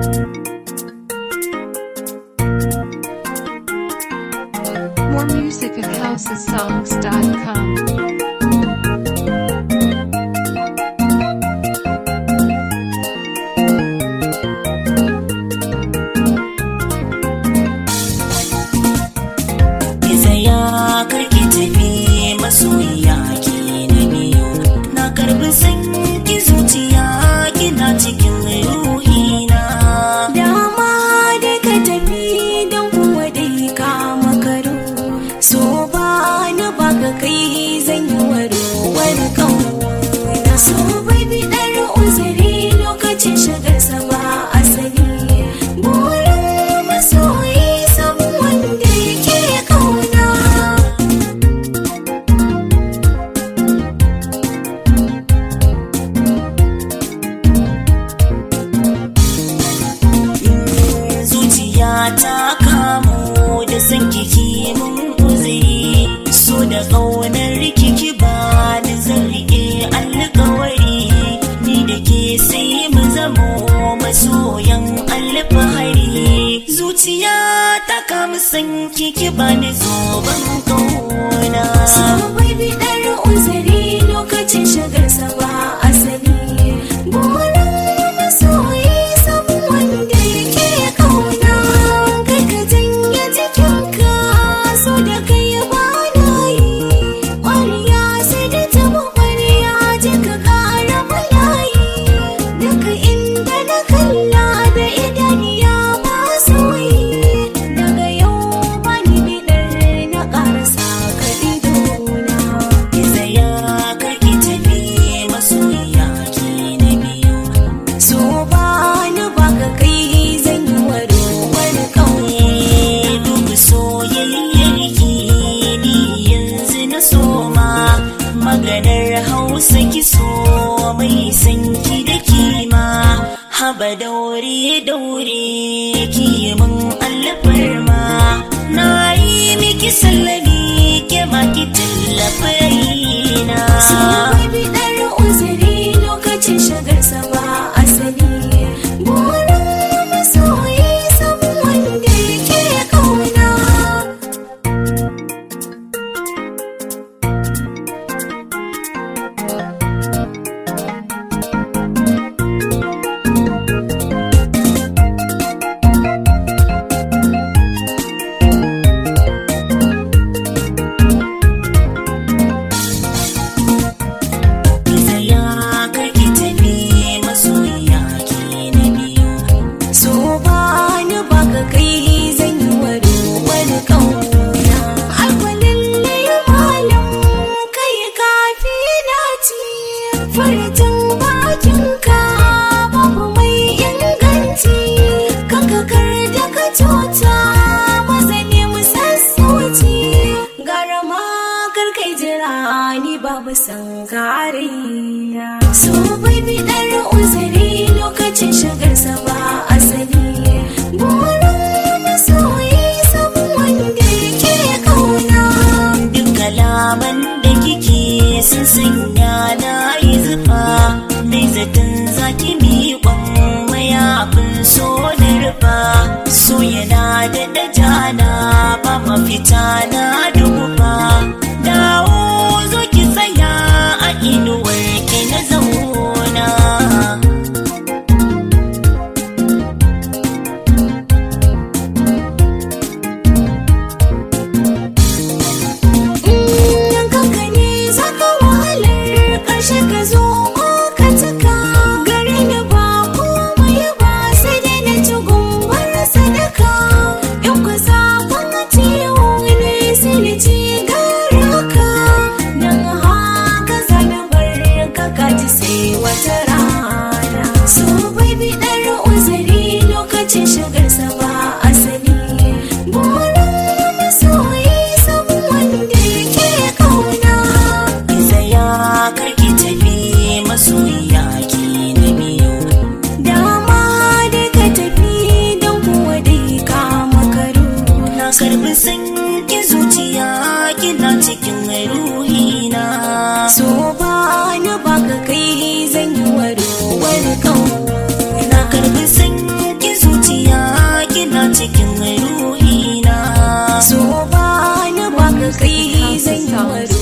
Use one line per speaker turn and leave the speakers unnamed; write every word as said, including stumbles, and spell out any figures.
More music at housesongs dot com.
Karki tafi masoyiya ki na biyu, na karbi sanki zuciya kina cikin ruhina.
Dama dai ka tafi don kuwa dai ka makaru, so ba na baka kai zan yi waro wani kauna. So bai bi ɗan uzuri lokacin shigarsa ba asali, burin masoyi sabu wanda yake kauna.
Ta kamo da san kiki mun uzuri, so da ƙaunar kiki ba da zan riƙe alƙawari, ni da ke sai mu zamo masoyan alfahari. Zuciya ta kama san kiki ba da zoben ƙauna.
So bai bi ɗan uzuri lokacin shigarsa ba asali, burin masoyi sabu wanda yake kauna.
Maganar Hausa ki so mai sanki da kima, haba daure daure ki min alfarma, na yi miki sallami ke ma ki tallafa raina.
So bai bi ɗan uzuri lokacin shigarsa ba asali, burin masoyi sabu wanda yake kauna. Farcin bakinka babu mai inganci, kakakar da ka cuta maza ne mu sassauci, gara ma karkai jira ni babu san kariya. So bai bi ɗan uzuri lokacin shigarsa ba asali, burin masoyi sabu wanda yake kauna.
Duk kalaman da kike sun sanya na yi zufa, mai zaton zaki miƙon mayafin so da rufa, so yana da dajana ba mafita na duba. Dawo zo ki tsaya a inuwar ki na zauna.
Ƙarshe ka zo ko ka cika, gare ni ba komai ba sai dai na ci gumbar sadaka. In ku sabon ciwo ne
cikin ruhina.
So ba ni baka kai zan yi waro